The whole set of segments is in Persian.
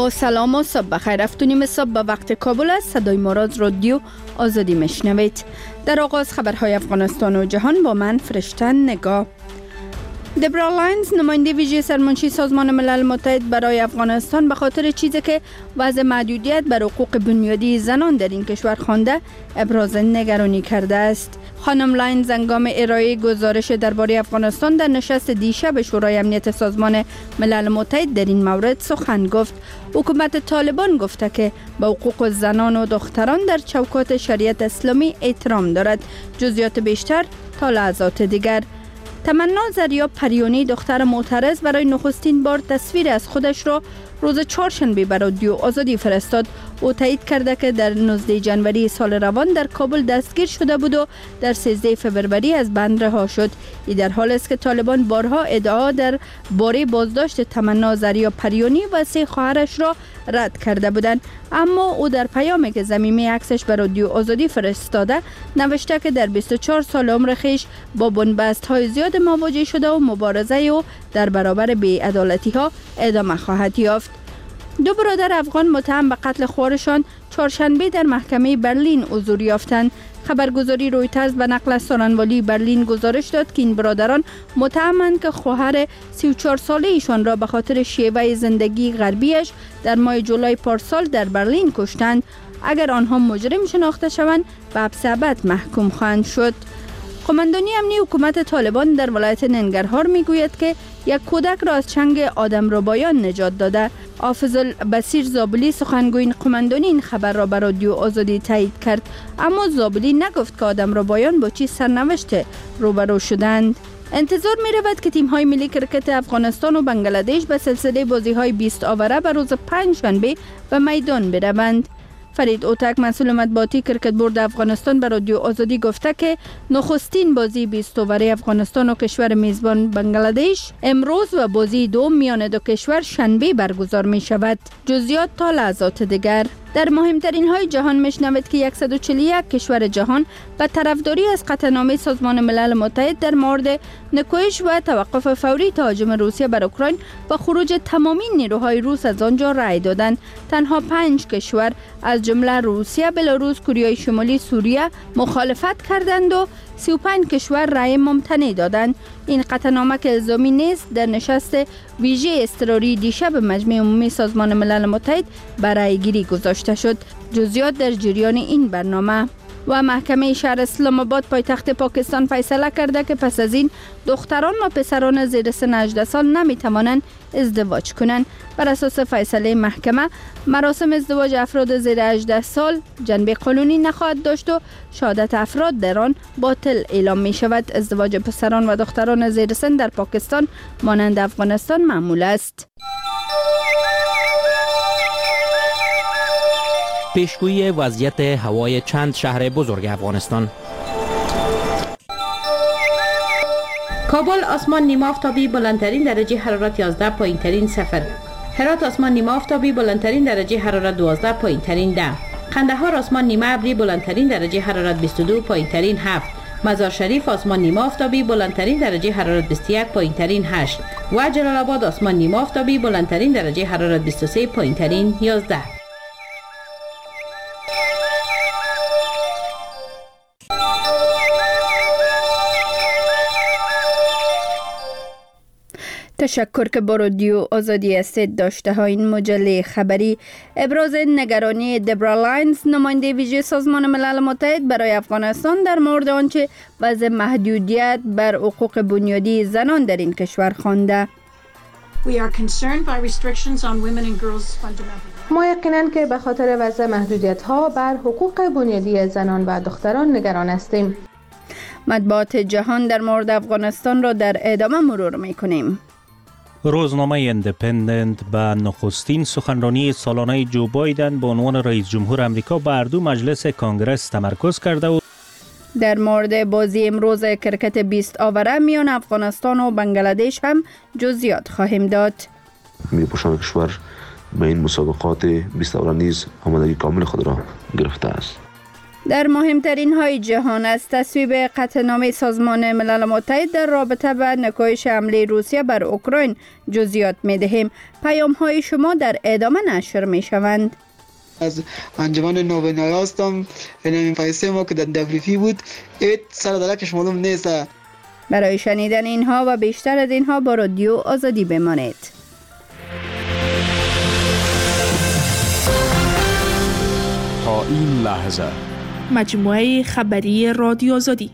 با سلام و صبح بخیر. 7:30 صبح به وقت کابل است. صدای ما را از رادیو آزادی میشنوید. در آغاز خبرهای افغانستان و جهان با من فرشته نگاه. دبرا لاینز نماینده ویژه سرمنشی سازمان ملل متحد برای افغانستان به خاطر چیزی که وضع محدودیت بر حقوق بنیادی زنان در این کشور خوانده ابراز نگرانی کرده است. خانم لاینز هنگام ارائه گزارش درباره افغانستان در نشست دیشب شورای امنیت سازمان ملل متحد در این مورد سخن گفت. حکومت طالبان گفته که به حقوق زنان و دختران در چوکات شریعت اسلامی احترام دارد. جزئیات بیشتر تا لحظات دیگر. تمنا زریا پریونی دختر معترض برای نخستین بار تصویر از خودش را روز چهارشنبه بر رادیو آزادی فرستاد. او تایید کرده که در 19 جنوری سال روان در کابل دستگیر شده بود و در 13 فوریه از بند رها شد. این در حالی است که طالبان بارها ادعا در باره بازداشت تمنا زریا پریونی و 3 خواهرش را رد کرده بودند، اما او در پیامی که ضمیمه عکسش بر رادیو آزادی فرستاده نوشته که در 24 سال عمر خیش با بنبست‌های زیاد مواجه شده و مبارزه او در برابر بی‌عدالتی‌ها ادامه خواهد یافت. 2 برادر افغان متهم به قتل خواهرشان چهارشنبه در محکمه برلین حضور یافتند. خبرگزاری رویترز به نقل از سخنگوی برلین گزارش داد که این برادران متهمند که خواهر 34 ساله ایشان را به خاطر شیوه زندگی غربیش در ماه جولای پارسال در برلین کشتند. اگر آنها مجرم شناخته شوند به حبس ابد محکوم خواهند شد. قماندانی امنی حکومت طالبان در ولایت ننگرهار میگوید که یک کودک را از چنگ آدمربایان نجات داده. حافظ البصیر زابلی سخنگوی قماندانی این خبر را بر رادیو آزادی تایید کرد، اما زابلی نگفت که آدمربایان با چه سرنوشت روبرو شدند. انتظار می رود که تیم های ملی کرکت افغانستان و بنگلادش به سلسله بازی های 20 آوره به روز 5 شنبه به میدان بروند. فرید اوتک مسئول مطبوعاتی کرکت بورد افغانستان به رادیو آزادی گفته که نخستین بازی 20 اووره افغانستان و کشور میزبان بنگلادش امروز و بازی دوم میان دو کشور شنبه برگزار می شود. جزئیات تا لحظات دیگر. در مهمترین های جهان میشنوید که 141 کشور جهان به طرفداری از قطعنامه سازمان ملل متحد در مورد نکوهش و توقف فوری تهاجم روسیه بر اوکراین و خروج تمامی نیروهای روس از آنجا رأی دادند. تنها 5 کشور از جمله روسیه، بلاروس، کره شمالی، سوریه مخالفت کردند و 35 کشور رأی ممتنع دادند. این قطعنامه که الزامی نیست در نشست ویژه اضطراری دیشب مجمع عمومی سازمان ملل متحد برای گیری گذاشته شد. جزئیات در جریان این برنامه. و محکمه شهر اسلام آباد پایتخت پاکستان فیصله کرده که پس از این دختران و پسران زیر سن 18 سال نمی توانند ازدواج کنند. بر اساس فیصله محکمه مراسم ازدواج افراد زیر 18 سال جنبه قانونی نخواهد داشت و شهادت افراد در آن باطل اعلام می شود. ازدواج پسران و دختران زیر سن در پاکستان مانند افغانستان معمول است. پیشگویی وضعیت هوای چند شهر بزرگ افغانستان. کابل آسمان نیمه آفتابی بلندترین درجه حرارت 11 پایینترین 0. هرات آسمان نیمه آفتابی بلندترین درجه حرارت 12 پایینترین 10. قندهار آسمان نیمه ابری بلندترین درجه حرارت 22 پایینترین 7. مزار شریف آسمان نیمه آفتابی بلندترین درجه حرارت 21 پایینترین 8 و جلال آباد آسمان نیمه آفتابی بلندترین درجه حرارت 23 پایینترین 11. تشکر که با رادیو آزادی هستید. داشته های این مجله خبری. ابراز نگرانی دبرا لاینز نماینده ویژه سازمان ملل متحد برای افغانستان در مورد آنچه وضع محدودیت بر حقوق بنیادی زنان در این کشور خوانده. ما یقیناً که به خاطر وضع محدودیت‌ها بر حقوق بنیادی زنان و دختران نگران هستیم. مطبوعات جهان در مورد افغانستان را در ادامه مرور می‌کنیم. روزنامه ایندیپندنت به نخستین سخنرانی سالانه جو بایدن به عنوان رئیس جمهور آمریکا بر 2 مجلس کانگرس تمرکز کرده و در مورد بازی امروز کرکت 20 آوره میان افغانستان و بنگلادش هم جزئیات خواهیم داد. ملی پوشان کشور به این مسابقات 20 آوره نیز آمادگی کامل خود را گرفته است. در مهمترین های جهان از تصویب قطعنامه سازمان ملل متحد در رابطه با نکوهش حمله روسیه بر اوکراین جزئیات می دهیم. پیام های شما در ادامه نشر می شوند. از انجمن نوبنایی هستم. این پیسه ما که در دبلیفی بود سر دلکش معلوم نیست. برای شنیدن اینها و بیشتر از اینها با رادیو آزادی بمانید. تا این لحظه مجموعه خبری رادیو آزادی.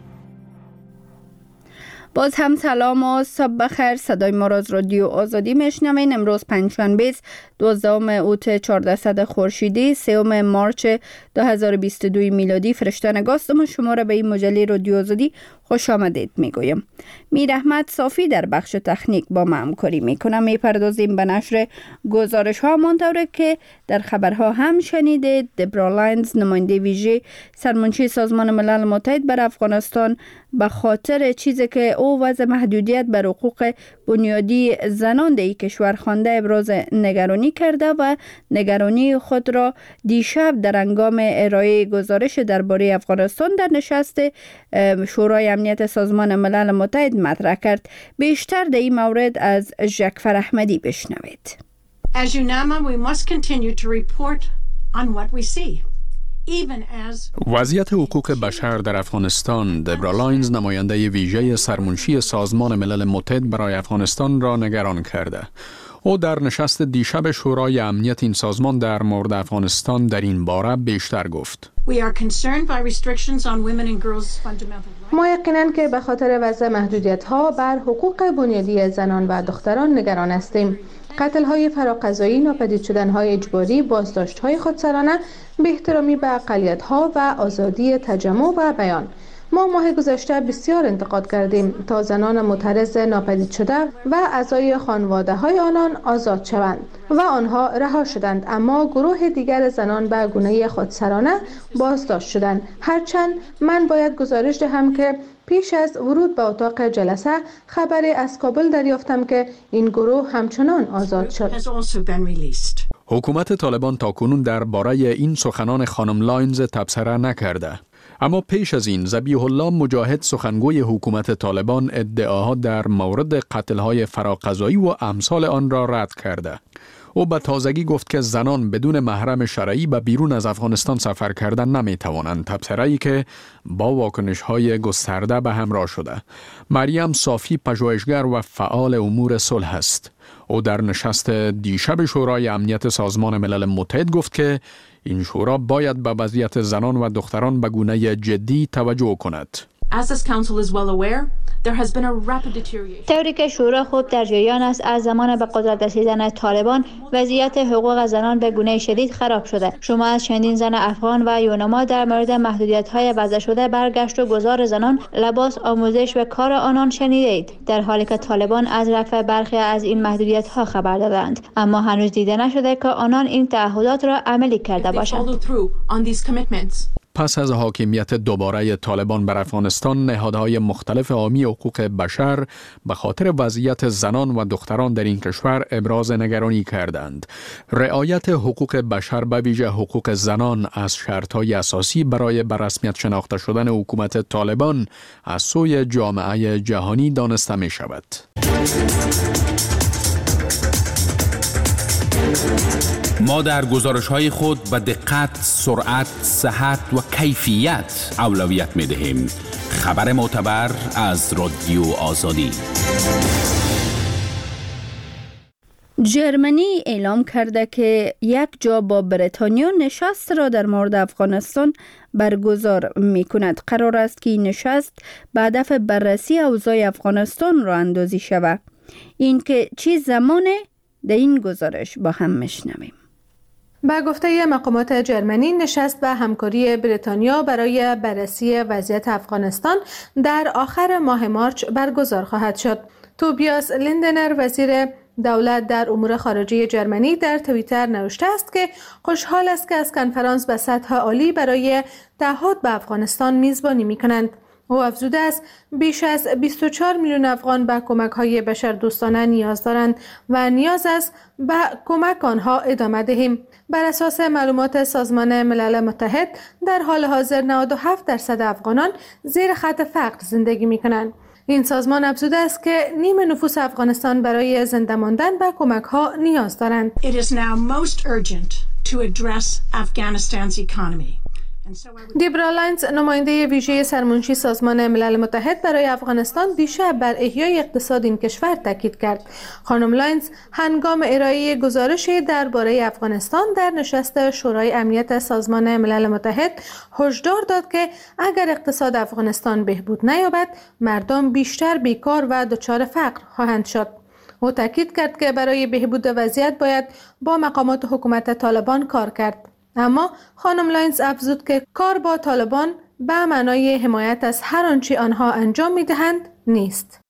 باز هم سلام و صبح بخیر. صدای ما را از رادیو آزادی میشنوین. امروز پنجشنبه 12 اوت 1400 خورشیدی 3 مارچ 2022 میلادی. فرشته نگاستم شما را به این مجله رادیو آزادی خوش آمدید میگویم. میر احمد صافی در بخش تکنیک با ما همکاری میکنم. میپردازیم به نشر گزارش ها همانطور که در خبرها هم شنیدید. دبرا لاینز نماینده ویژه سرمنشی سازمان ملل متحد بر افغانستان به خاطر چیزی که او وضع محدودیت بر حقوق بنیادی زنان در کشور خوانده ابراز نگرانی کرده و نگرانی خود را دیشب در هنگام ارائه گزارش درباره افغانستان در نشست شورای امنیت سازمان ملل متحد مطرح کرد. بیشتر در این مورد از ژکفر احمدی بشنوید. As UNAMA, we must continue to report on what we see. وضعیت حقوق بشر در افغانستان. دبرا لاینز نماینده ویژه سرمنشی سازمان ملل متحد برای افغانستان را نگران کرده. او در نشست دیشب شورای امنیت این سازمان در مورد افغانستان در این باره بیشتر گفت. ما یقیناً که به خاطر وضع محدودیت‌ها بر حقوق بنیادی زنان و دختران نگران هستیم. قتل‌های فراقضایی، ناپدید شدن‌های اجباری، بازداشت‌های خودسرانه، بی‌احترامی به اقلیت‌ها و آزادی تجمع و بیان. ما ماه گذشته بسیار انتقاد کردیم تا زنان معترض ناپدید شده و اعضای خانواده‌های آنان آزاد شوند و آنها رها شدند، اما گروه دیگر زنان به گونه خودسرانه بازداشت شدند. هرچند من باید گزارش دهم که پیش از ورود به اتاق جلسه خبری از کابل دریافتم که این گروه همچنان آزاد شد. حکومت طالبان تاکنون درباره این سخنان خانم لاینز تبصره نکرده. اما پیش از این ذبیح الله مجاهد سخنگوی حکومت طالبان ادعاها در مورد قتل‌های فراقضایی و امثال آن را رد کرده. او به تازگی گفت که زنان بدون محرم شرعی به بیرون از افغانستان سفر کردن نمی‌توانند، تبصره‌ای که با واکنش‌های گسترده به همراه شده. مریم صافی پژوهشگر و فعال امور صلح است. او در نشست دیشب شورای امنیت سازمان ملل متحد گفت که این شورا باید به وضعیت زنان و دختران به گونه جدی توجه کند. طوری که شورا خود در جریان است، از زمان به قدرت رسیدن طالبان وضعیت حقوق زنان به گونه شدید خراب شده. شما از چندین زن افغان و یونما در مورد محدودیت‌های وضع شده برگشت و گذار زنان، لباس، آموزش و کار آنان شنیدید، در حالی که طالبان از رفع برخی از این محدودیت‌ها خبر دادند، اما هنوز دیده نشده که آنان این تعهدات را عملی کرده باشند. پس از حاکمیت دوباره طالبان بر افغانستان، نهادهای مختلف حامی حقوق بشر به خاطر وضعیت زنان و دختران در این کشور ابراز نگرانی کردند. رعایت حقوق بشر به ویژه حقوق زنان از شرطهای اساسی برای به رسمیت شناخته شدن حکومت طالبان از سوی جامعه جهانی دانسته می شود. ما در گزارش‌های خود به دقت، سرعت، صحت و کیفیت اولویت می‌دهیم. خبر معتبر از رادیو آزادی. جرمنی اعلام کرده که یک جا با بریتانیا نشست را در مورد افغانستان برگزار می‌کند. قرار است که این نشست به هدف بررسی اوضاع افغانستان را اندازی شود. این که چه زمانه در این گزارش با هم میشنویم. با گفته مقامات جرمنی، نشست به همکاری بریتانیا برای بررسی وضعیت افغانستان در آخر ماه مارچ برگزار خواهد شد. توبیاس لیندنر وزیر دولت در امور خارجه جرمنی در توییتر نوشته است که خوشحال است که از کنفرانس به سطح عالی برای تعهد به افغانستان میزبانی می‌کنند. او افزوده است بیش از 24 میلیون افغان به کمک‌های بشردوستانه نیاز دارند و نیاز است به کمک آنها ادامه دهیم. بر اساس معلومات سازمان ملل متحد در حال حاضر 97% افغانان زیر خط فقر زندگی می‌کنند. این سازمان افزوده است که نیم نفوس افغانستان برای زنده ماندن به کمک‌ها نیاز دارند. It is now most urgent to address Afghanistan's economy. دیبرا لاینز، نماینده ویژه سرمنشی سازمان ملل متحد برای افغانستان، دیشب بر احیای اقتصاد این کشور تاکید کرد. خانم لاینز هنگام ارائه گزارشی درباره افغانستان در نشست شورای امنیت سازمان ملل متحد هشدار داد که اگر اقتصاد افغانستان بهبود نیابد، مردم بیشتر بیکار و دچار فقر خواهند شد. او تاکید کرد که برای بهبود وضعیت باید با مقامات حکومت طالبان کار کرد. اما خانم لاینز افزود که کار با طالبان به معنای حمایت از هر آنچه آنها انجام می‌دهند نیست.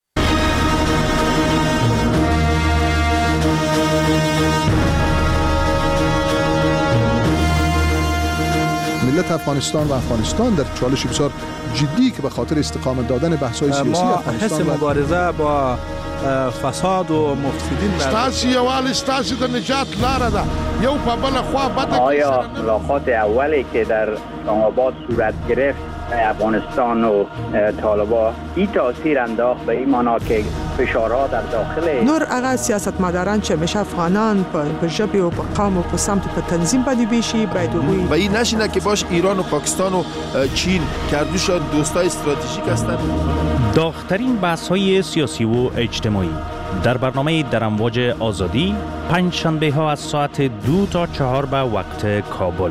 ملت افغانستان و افغانستان در چالش بسیار جدی که به خاطر استقامت دادن بحث‌های سیاسی افغانستان حس مبارزه با فساد و مفسدین ستاسي یوال ستاسي د نجات لاره ده یو په بل خوا بده. آیا ملاقات اولی که در اسلام آباد صورت گرفت افغانستان و طالبان این تاثیر انداخت به این معنا که فشارها در داخل نور هغه سیاستمداران چې مشه افغانان په ژبه او په قوم او په سمت په تنظیم باندې بیشي باید وي و این نشینه که باش ایران و پاکستان و چین کردوشان دوستای استراتژیک هستند. داغ‌ترین بحث‌های سیاسی و اجتماعی در برنامه در امواج آزادی پنج شنبه ها از ساعت 2 تا 4 به وقت کابل.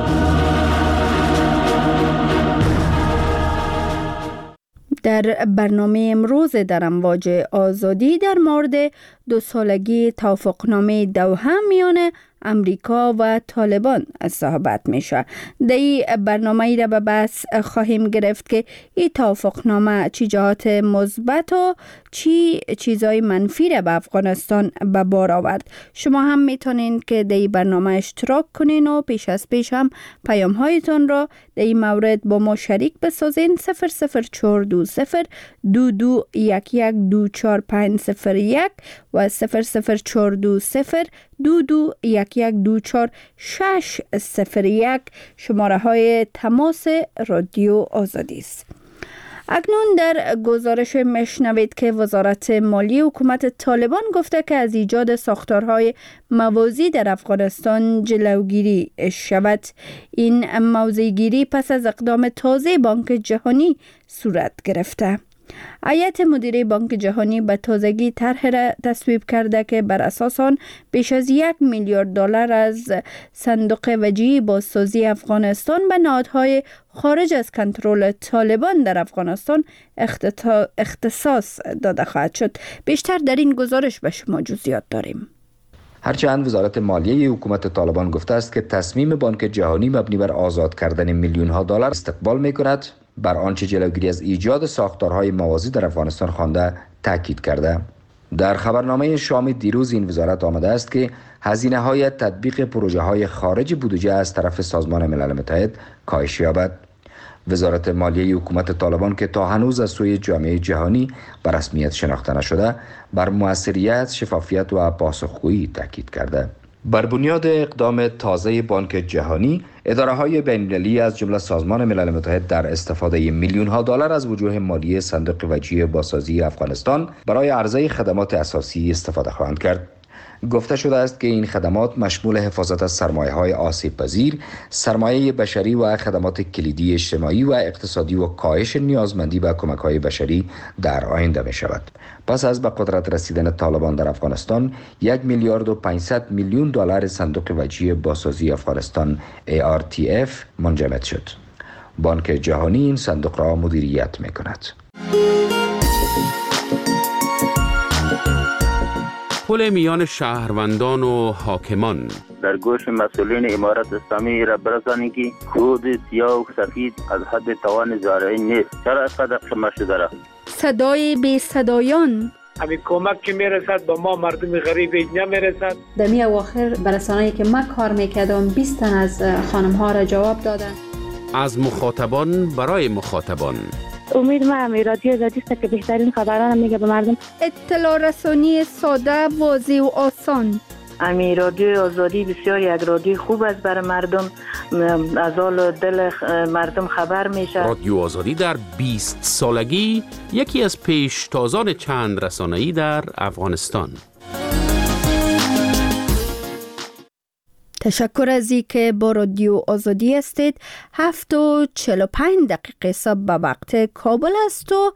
در برنامه امروز در امواج آزادی در مورد 2 سالگی توافقنامه دوحه میان امریکا و طالبان صحبت میشه. در این برنامه ای را به بحث خواهیم گرفت که این توافقنامه چی جهات مثبت و چی چیزای منفی را به افغانستان به بار آورد. شما هم میتونین که در این برنامه اشتراک کنین و پیش هم پیام هایتان را در این مورد با ما شریک بسازین. 00420 2211240501 و 00420 2211240601 شماره های تماس رادیو آزادی است. اکنون در گزارش میشنوید که وزارت مالیه حکومت طالبان گفته که از ایجاد ساختارهای موازی در افغانستان جلوگیری شود. این موضع‌گیری پس از اقدام تازه بانک جهانی صورت گرفته. هیئت مدیره بانک جهانی به تازگی طرح را تصویب کرده که بر اساس آن بیش از 1 میلیارد دلار از صندوق وجیه بازسازی افغانستان به نهادهای خارج از کنترل طالبان در افغانستان اختصاص داده خواهد شد. بیشتر در این گزارش به شما جزئیات داریم. هرچند وزارت مالیه حکومت طالبان گفته است که تصمیم بانک جهانی مبنی بر آزاد کردن میلیون ها دلار استقبال می کند، بر آنچه جلوگیری از ایجاد ساختارهای موازی در افغانستان خوانده تاکید کرده. در خبرنامه شام دیروز این وزارت آمده است که هزینه های تطبیق پروژه های خارج بودجه از طرف سازمان ملل متحد کاهش یابد. وزارت مالیه حکومت طالبان که تا هنوز از سوی جامعه جهانی به رسمیت شناخته نشده، بر موثریت، شفافیت و پاسخگویی تاکید کرده. بر بنیاد اقدام تازه بانک جهانی، اداره‌های بین‌المللی از جمله سازمان ملل متحد در استفاده میلیون‌ها دلار از وجوه مالی صندوق وجیه بازسازی افغانستان برای عرضه خدمات اساسی استفاده خواهند کرد. گفته شده است که این خدمات مشمول حفاظت از سرمایه‌های آسیب‌پذیر، سرمایه بشری و خدمات کلیدی اجتماعی و اقتصادی و کاهش نیازمندی به کمک‌های بشری در آینده می‌شود. پس از به قدرت رسیدن طالبان در افغانستان، 1 میلیارد و 500 میلیون دلار صندوق وجیه بازسازی افغانستان ARTF منجمد شد. بانک جهانی این صندوق را مدیریت می‌کند. پل میان شهروندان و حاکمان در گوش مسئولین امارت اسلامی را برسانید که خود سیاه و سفید از حد توان زارعی نیست. چرا اینقدر خمه شده را؟ صدای بی صدایان، همین کمک که میرسد به ما مردم غریب نمیرسد. در می اواخر برسانه‌ای که من کار میکردم 20 تن از خانم ها را جواب دادن. از مخاطبان برای مخاطبان امید ما هم رادیو آزادی است که بهترین خبران میگه به مردم. اطلاع رسانی ساده، واضح و آسان. امی رادیو آزادی بسیار یک رادیو خوب است برای مردم، از حال دل مردم خبر میشه. رادیو آزادی در 20 سالگی یکی از پیشتازان چند رسانه‌ای در افغانستان. تشکر از اینکه با رادیو آزادی هستید. 7:45 صبح به وقت کابل است و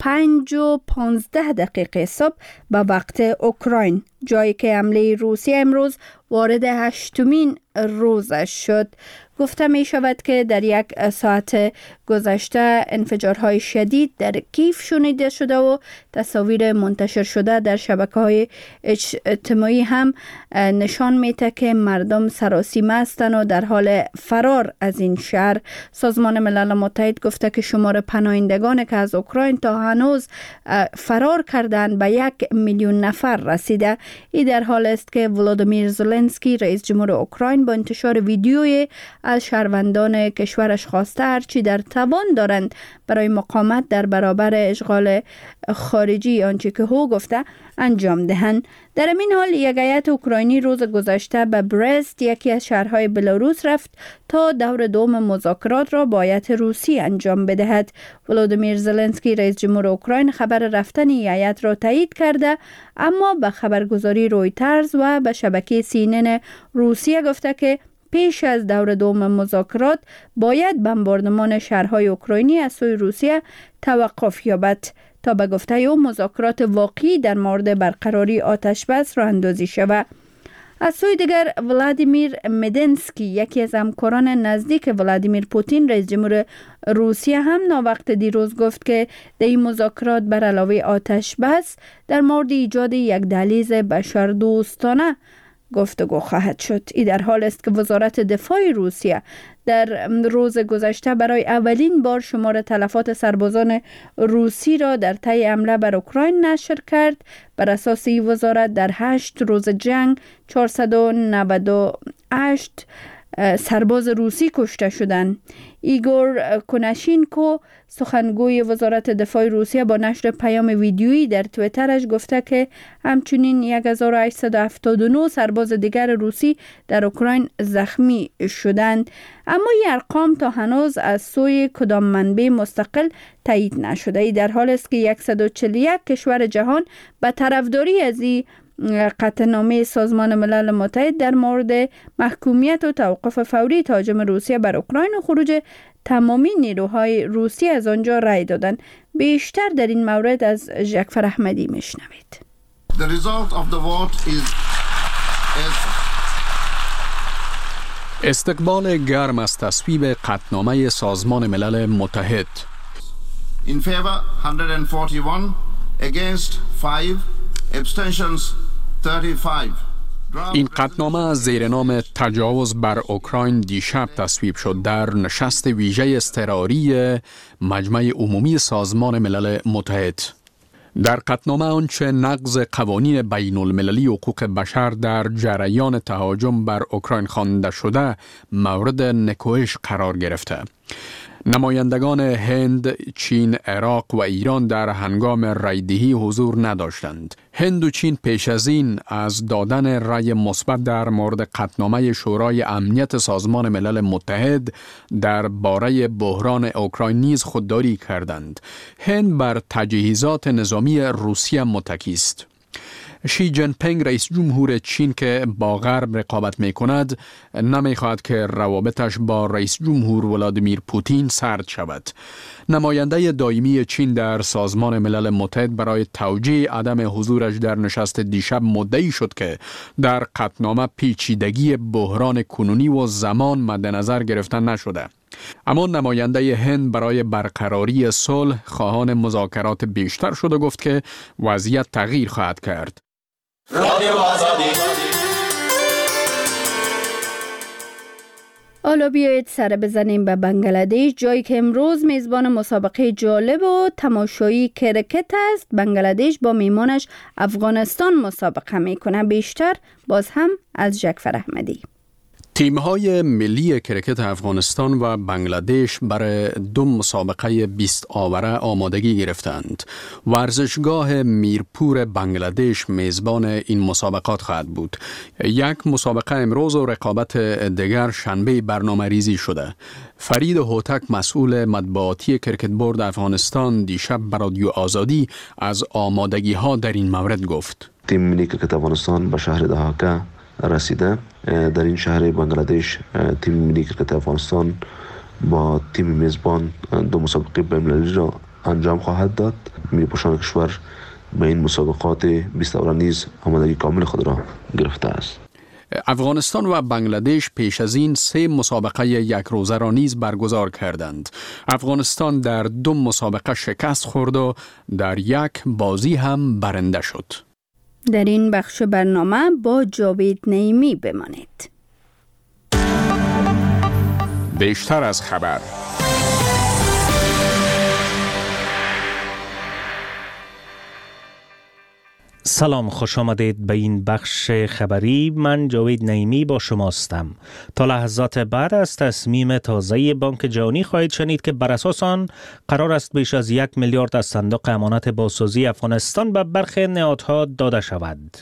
5:15 صبح به وقت اوکراین، جایی که حمله روسیه امروز وارد 8مین روزش شد. گفته می شود که در یک ساعت گذشته انفجارهای شدید در کیف شنیده شده و تصاویر منتشر شده در شبکه‌های اجتماعی هم نشان میده که مردم سراسیمه هستند و در حال فرار از این شهر. سازمان ملل متحد گفته که شمار پناهندگان که از اوکراین تا هنوز فرار کردند به 1,000,000 نفر رسیده. این در حال است که ولادیمیر زلنسکی رئیس جمهور اوکراین با انتشار ویدیوی از شهروندان کشورش خواسته هرچی در توان دارند برای مقاومت در برابر اشغال خارجی آنچه که او گفته انجام دهند. در این حال یک هیئت اوکراینی روز گذشته به برست، یکی از شهرهای بلاروس، رفت تا دور دوم مذاکرات را با هیئت روسی انجام بدهد. ولادیمیر زلنسکی رئیس جمهور اوکراین خبر رفتن این هیئت را تایید کرده، اما به خبرگزاری رویترز و به شبکه CNN روسیه گفته که پیش از دور دوم مذاکرات باید بمباردمان شهرهای اوکراینی از سوی روسیه توقف یابد تا به گفته او مذاکرات واقعی در مورد برقراری آتش بس راه اندازی شود. از سوی دیگر ولادیمیر مدنسکی، یکی از همکاران نزدیک ولادیمیر پوتین رئیس جمهور روسیه، هم ناوقت دیروز گفت که در این مذاکرات بر علاوه آتش بس در مورد ایجاد یک دهلیز بشردوستانه گفتگو خواهد شد. این در حال است که وزارت دفاع روسیه در روز گذشته برای اولین بار شمار تلفات سربازان روسی را در طی حمله بر اوکراین نشر کرد. بر اساس این وزارت در 8 روز جنگ 498 سرباز روسی کشته شدند. ایگور کناشینکو، سخنگوی وزارت دفاع روسیه، با نشر پیام ویدیویی در توییترش گفته که همچنین 1879 سرباز دیگر روسی در اوکراین زخمی شدند، اما این ارقام تا هنوز از سوی کدام منبع مستقل تایید نشده. ای در حال است که 141 کشور جهان به طرفداری از این قطعنامه سازمان ملل متحد در مورد محکومیت و توقف فوری تهاجم روسیه بر اوکراین و خروج تمامی نیروهای روسی از آنجا رای دادند. بیشتر در این مورد از جعفر احمدی میشنوید. استقبال گرم از تصویب قطعنامه سازمان ملل متحد. In favor 141, against 5, abstentions 35. این قطعنامه زیر نام تجاوز بر اوکراین دیشب تصویب شد در نشست ویژه اضطراری مجمع عمومی سازمان ملل متحد. در قطعنامه آنچه نقض قوانین بین المللی حقوق بشر در جریان تهاجم بر اوکراین خوانده شده مورد نکوهش قرار گرفته. نمایندگان هند، چین، عراق و ایران در هنگام رایدهی حضور نداشتند. هند و چین پیش از این از دادن رای مثبت در مورد قطعنامه شورای امنیت سازمان ملل متحد درباره بحران اوکراین نیز خودداری کردند. هند بر تجهیزات نظامی روسیه متکی است. شی جین پینگ رئیس جمهور چین که با غرب رقابت می کند نمی خواهد که روابطش با رئیس جمهور ولادیمیر پوتین سرد شود. نماینده دائمی چین در سازمان ملل متحد برای توجیه عدم حضورش در نشست دیشب مدعی شد که در قطعنامه پیچیدگی بحران کنونی و زمان مد نظر گرفته نشده. اما نماینده هند برای برقراری صلح خواهان مذاکرات بیشتر شد و گفت که وضعیت تغییر خواهد کرد. حالا بیایید سر بزنیم به بنگلادش، جایی که امروز میزبان مسابقه جالب و تماشایی کرکت است. بنگلادش با میمانش افغانستان مسابقه میکنه. بیشتر باز هم از جعفر احمدی. تیم‌های ملی کرکت افغانستان و بنگلادش برای 2 مسابقه 20 آوره آمادگی گرفتند. ورزشگاه میرپور بنگلادش میزبان این مسابقات خواهد بود. یک مسابقه امروز و رقابت دیگر شنبه برنامه‌ریزی شده. فرید هوتک مسئول مطبوعاتی کرکت بورد افغانستان دیشب بر رادیو آزادی از آمادگی‌ها در این مورد گفت. تیم ملی کرکت افغانستان به شهر دهاکه رسیده. در این شهر بنگلادش تیم ملی کرکت افغانستان با تیم میزبان 2 مسابقه بین‌المللی را انجام خواهد داد. میرپوشان کشور به این مسابقات 20 اوره نیز آمادگی کامل خود را گرفته است. افغانستان و بنگلادش پیش از این 3 مسابقه یک روزه را نیز برگزار کردند. افغانستان در 2 مسابقه شکست خورد و در یک بازی هم برنده شد. در این بخش برنامه با جاوید نعیمی بمانید. بیشتر از خبر. سلام، خوش آمدید به این بخش خبری. من جاوید نعیمی با شماستم. تا لحظات بعد از تصمیم تازه بانک جهانی خواهید شنید که بر اساس آن قرار است بیش از 1 میلیارد از صندوق امانت بازسازی افغانستان به برخی نهادها داده شود.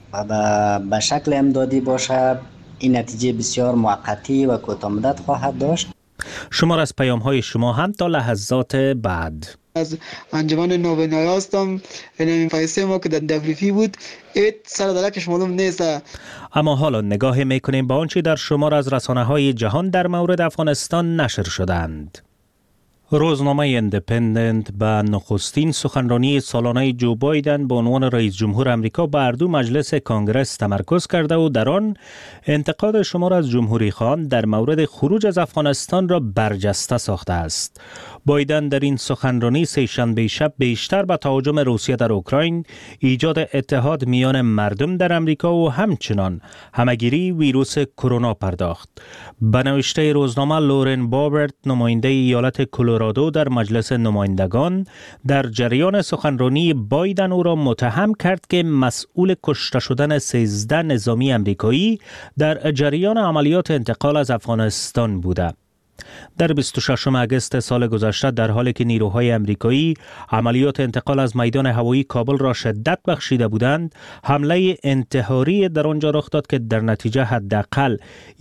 به شکل امدادی باشه، این نتیجه بسیار موقتی و کوتاه مدت خواهد داشت. شمار از پیام های شما هم تا لحظات بعد. از انجمن نوبنایی هستم. این پیسه ما که در دفریفی بود سر دلکش معلوم نیست. اما حالا نگاه میکنیم به آنچه در شمار از رسانه‌های جهان در مورد افغانستان نشر شدند. روزنامه ایندیپندنت به نخستین سخنرانی سالانه جو بایدن به عنوان رئیس جمهور امریکا به اردو مجلس کانگرس تمرکز کرده و در آن انتقاد شمار از جمهوری خواهان در مورد خروج از افغانستان را برجسته ساخته است. بایدن در این سخنرانی سه‌شنبه شب بیشتر به تهاجم روسیه در اوکراین، ایجاد اتحاد میان مردم در امریکا و همچنان همگیری ویروس کرونا پرداخت. به نوشته روزنامه، لورن بابرت، نماینده ایالت کلرادو در مجلس نمایندگان، در جریان سخنرانی بایدن او را متهم کرد که مسئول کشته شدن 13 نظامی امریکایی در جریان عملیات انتقال از افغانستان بوده. در 26 اگست سال گذشته در حالی که نیروهای امریکایی عملیات انتقال از میدان هوایی کابل را شدت بخشیده بودند، حمله انتحاری در آنجا رخ داد که در نتیجه حداقل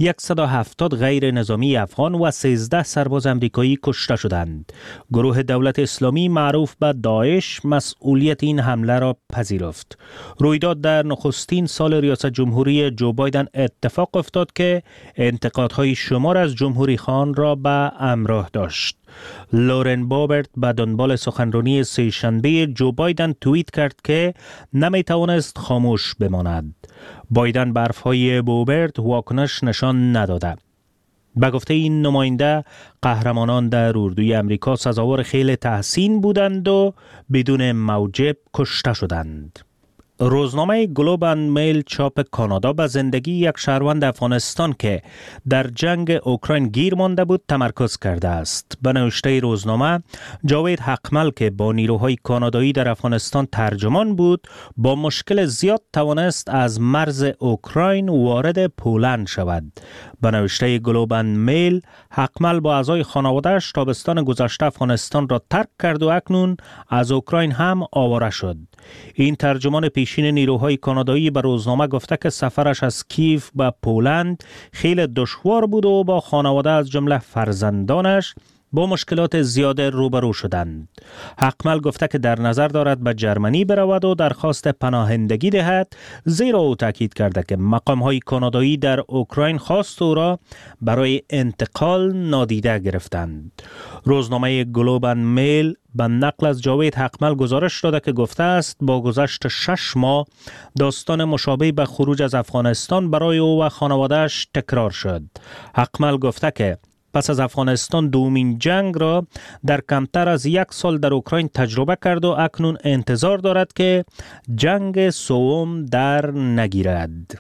170 غیر نظامی افغان و 13 سرباز امریکایی کشته شدند. گروه دولت اسلامی معروف به داعش مسئولیت این حمله را پذیرفت. رویداد در نخستین سال ریاست جمهوری جو بایدن اتفاق افتاد که انتقادهای شمار از جمهوری خان را به همراه داشت. لورن بابرت به دنبال سخنرانی سه‌شنبه جو بایدن توییت کرد که نمیتوانست خاموش بماند. بایدن به حرفهای بابرت واکنش نشان نداده. به گفته این نماینده، قهرمانان در اردوی امریکا سزاوار خیل تحسین بودند و بدون موجب کشته شدند. روزنامه گلوب اند میل چاپ کانادا به زندگی یک شهروند افغانستان که در جنگ اوکراین گیر مانده بود تمرکز کرده است. به نوشته روزنامه، جاوید حقمل که با نیروهای کانادایی در افغانستان ترجمان بود، با مشکل زیاد توانست از مرز اوکراین وارد پولند شود. به نوشته گلوب اند میل، حقمل با اعضای خانواده‌اش تابستان گذشته افغانستان را ترک کرد و اکنون از اوکراین هم آواره شد. این ترجمان پیشین نیروهای کانادایی به روزنامه گفته که سفرش از کیف به پولند خیلی دشوار بود و با خانواده از جمله فرزندانش با مشکلات زیاد روبرو شدند. حقمل گفته که در نظر دارد به جرمنی برود و درخواست پناهندگی دهد، زیرا او تاکید کرده که مقام‌های کانادایی در اوکراین خواست او را برای انتقال نادیده گرفتند. روزنامه گلوب اند میل به نقل از جاوید حقمل گزارش داده که گفته است با گذشت 6 ماه داستان مشابه به خروج از افغانستان برای او و خانواده‌اش تکرار شد. حقمل گفته که پس از افغانستان دومین جنگ را در کمتر از 1 سال در اوکراین تجربه کرد و اکنون انتظار دارد که جنگ سوم در نگیرد.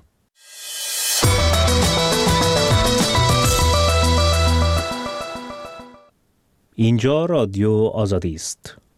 اینجا رادیو آزادی است.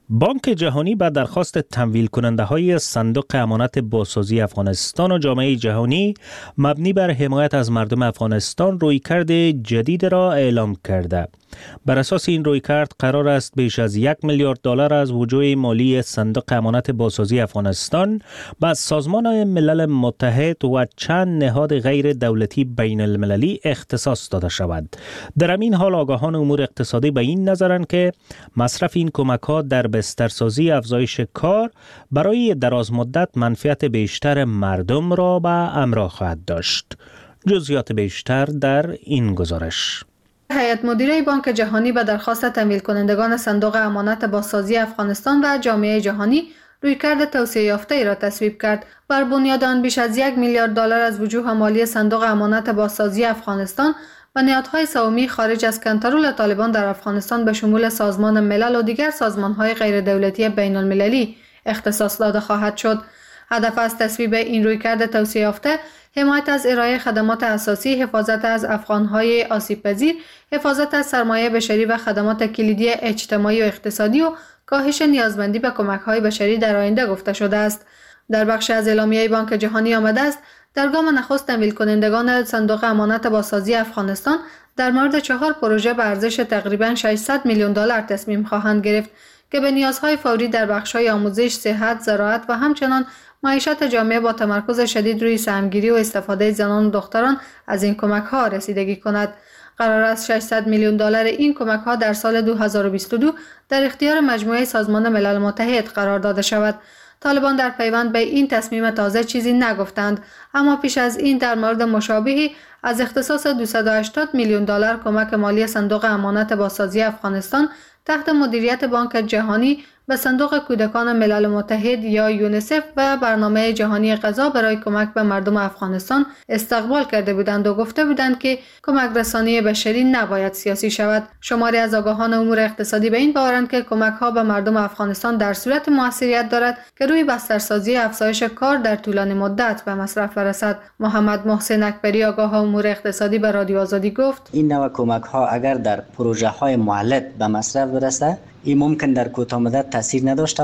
بانک جهانی به درخواست تمویل کننده های صندوق امانت بازسازی افغانستان و جامعه جهانی مبنی بر حمایت از مردم افغانستان رویکرد جدید را اعلام کرده. بر اساس این رویکرد قرار است بیش از 1 میلیارد دلار از وجوه مالی صندوق امانت بازسازی افغانستان به سازمان ملل متحد و چند نهاد غیر دولتی بین المللی اختصاص داده شود. در همین حال آگاهان امور اقتصادی به این نظرند که مصرف این کمک ها در بسترسازی افزایش کار برای دراز مدت منفعت بیشتر مردم را به همراه خواهد داشت. جزئیات بیشتر در این گزارش. هیئت مدیره بانک جهانی به درخواست تمویل کنندگان صندوق امانت بازسازی افغانستان و جامعه جهانی رویکرد توسعه یافته ای را تصویب کرد. بر بنیاد آن بیش از 1 میلیارد دلار از وجوه مالی صندوق امانت بازسازی افغانستان و نهادهای سومی خارج از کنترل طالبان در افغانستان به شمول سازمان ملل و دیگر سازمان‌های غیر دولتی بین المللی اختصاص داده خواهد شد. هدف از تصویب این رویکرد توسعه یافته حمایت از ارائه خدمات اساسی، حفاظت از افغان‌های آسیب‌پذیر، حفاظت از سرمایه بشری و خدمات کلیدی اجتماعی و اقتصادی و کاهش نیازمندی به کمک‌های بشری در آینده گفته شده است. در بخش از اعلامیه بانک جهانی آمده است در گام نخست تمویل کنندگان صندوق امانت بازسازی افغانستان در مورد 4 پروژه به ارزش تقریباً 600 میلیون دلار تصمیم خواهند گرفت که به نیازهای فوری در بخش‌های آموزش، صحت، زراعت و همچنان معیشت جامعه با تمرکز شدید روی سهمگیری و استفاده زنان و دختران از این کمک‌ها رسیدگی کند. قرار است 600 میلیون دلار این کمک‌ها در سال 2022 در اختیار مجموعه سازمان ملل متحد قرار داده شود. طالبان در پیوند به این تصمیم تازه چیزی نگفتند، اما پیش از این در مورد مشابهی از اختصاص 280 میلیون دلار کمک مالی صندوق امانت بازسازی افغانستان تحت مدیریت بانک جهانی به صندوق کودکان ملل متحد یا یونیسف و برنامه جهانی غذا برای کمک به مردم افغانستان استقبال کرده بودند و گفته بودند که کمک رسانی بشری نباید سیاسی شود. شماری از آگاهان امور اقتصادی به این باورند که کمک ها به مردم افغانستان در صورت موثریت دارد که روی بسترسازی افزایش کار در طولانی مدت به مصرف برسد. محمد محسن اکبری آگاه امور اقتصادی به رادیو آزادی گفت: این نوع کمک ها اگر در پروژه های مولد به مصرف برسه، این ممکن در کوتاه مدت تاثیر نداشته